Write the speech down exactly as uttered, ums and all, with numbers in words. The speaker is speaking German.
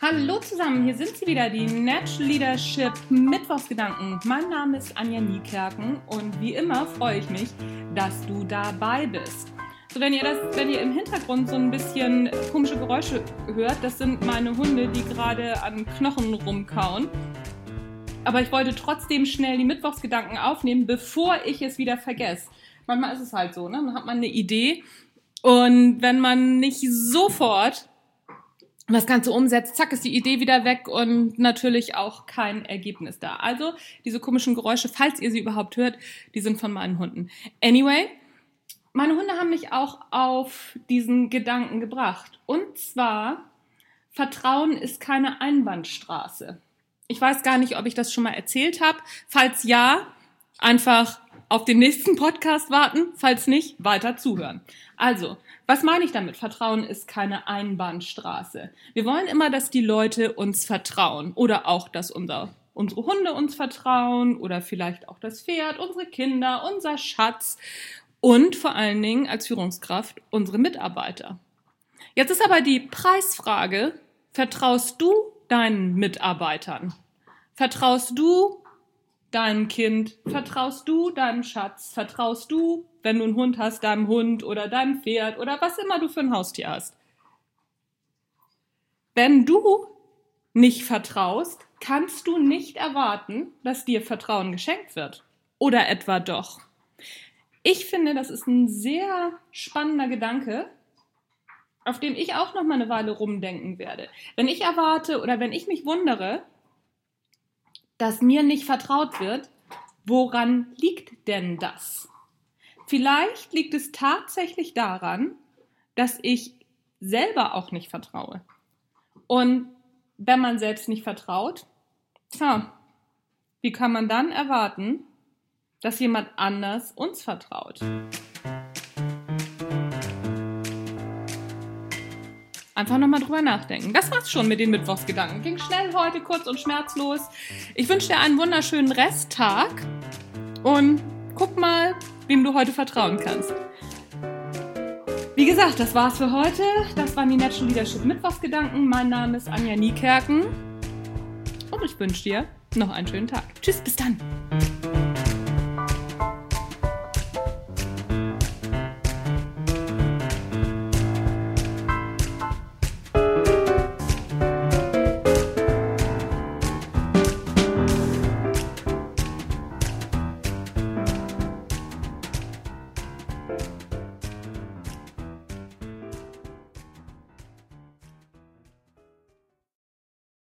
Hallo zusammen, hier sind sie wieder, die Natural Leadership Mittwochsgedanken. Mein Name ist Anja Niekerken und wie immer freue ich mich, dass du dabei bist. So, wenn ihr das, wenn ihr im Hintergrund so ein bisschen komische Geräusche hört, das sind meine Hunde, die gerade an Knochen rumkauen. Aber ich wollte trotzdem schnell die Mittwochsgedanken aufnehmen, bevor ich es wieder vergesse. Manchmal ist es halt so, ne? Dann hat man eine Idee und wenn man nicht sofort das Ganze umsetzt, zack, ist die Idee wieder weg und natürlich auch kein Ergebnis da. Also diese komischen Geräusche, falls ihr sie überhaupt hört, die sind von meinen Hunden. Anyway, meine Hunde haben mich auch auf diesen Gedanken gebracht. Und zwar, Vertrauen ist keine Einbahnstraße. Ich weiß gar nicht, ob ich das schon mal erzählt habe. Falls ja, einfach auf den nächsten Podcast warten. Falls nicht, weiter zuhören. Also, was meine ich damit? Vertrauen ist keine Einbahnstraße. Wir wollen immer, dass die Leute uns vertrauen oder auch, dass unser, unsere Hunde uns vertrauen oder vielleicht auch das Pferd, unsere Kinder, unser Schatz und vor allen Dingen als Führungskraft unsere Mitarbeiter. Jetzt ist aber die Preisfrage, vertraust du deinen Mitarbeitern? Vertraust du deinem Kind? Vertraust du deinem Schatz? Vertraust du, wenn du einen Hund hast, deinem Hund oder deinem Pferd oder was immer du für ein Haustier hast? Wenn du nicht vertraust, kannst du nicht erwarten, dass dir Vertrauen geschenkt wird. Oder etwa doch? Ich finde, das ist ein sehr spannender Gedanke, auf dem ich auch noch mal eine Weile rumdenken werde. Wenn ich erwarte oder wenn ich mich wundere, dass mir nicht vertraut wird, woran liegt denn das? Vielleicht liegt es tatsächlich daran, dass ich selber auch nicht vertraue. Und wenn man selbst nicht vertraut, tja, wie kann man dann erwarten, dass jemand anders uns vertraut? Einfach nochmal drüber nachdenken. Das war's schon mit den Mittwochsgedanken. Ging schnell heute, kurz und schmerzlos. Ich wünsche dir einen wunderschönen Resttag und guck mal, wem du heute vertrauen kannst. Wie gesagt, das war's für heute. Das waren die Natural Leadership Mittwochsgedanken. Mein Name ist Anja Niekerken und ich wünsche dir noch einen schönen Tag. Tschüss, bis dann.